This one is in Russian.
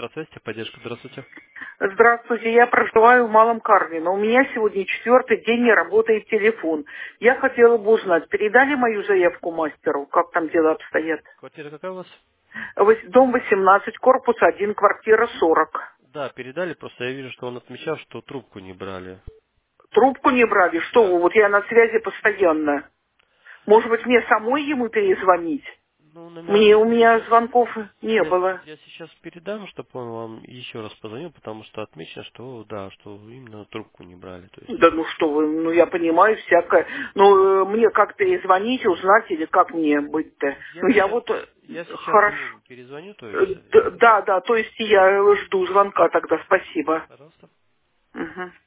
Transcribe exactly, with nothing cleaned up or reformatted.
Здравствуйте, поддержка, здравствуйте. Здравствуйте, я проживаю в Малом Карле, но у меня сегодня четвертый день не работает телефон. Я хотела бы узнать, передали мою заявку мастеру, как там дела обстоят? Квартира какая у вас? Вось- Дом восемнадцать, корпус один, квартира сорок. Да, передали, просто я вижу, что он отмечал, что трубку не брали. Трубку не брали, что Да. вы, вот я на связи постоянно. Может быть, мне самой ему перезвонить? Ну, номера Мне, у я меня сейчас, звонков не я, было. я сейчас передам, чтобы он вам еще раз позвонил, потому что отмечено, что да, что именно трубку не брали, то есть. Да ну что вы, ну я понимаю всякое. Ну э, мне как перезвонить, узнать или как мне быть-то? Я Ну я сейчас, вот э, я сейчас хорошо. ему перезвоню, то Э, есть, д- и, Да, да, то есть я жду звонка тогда, спасибо. пожалуйста. Мгм.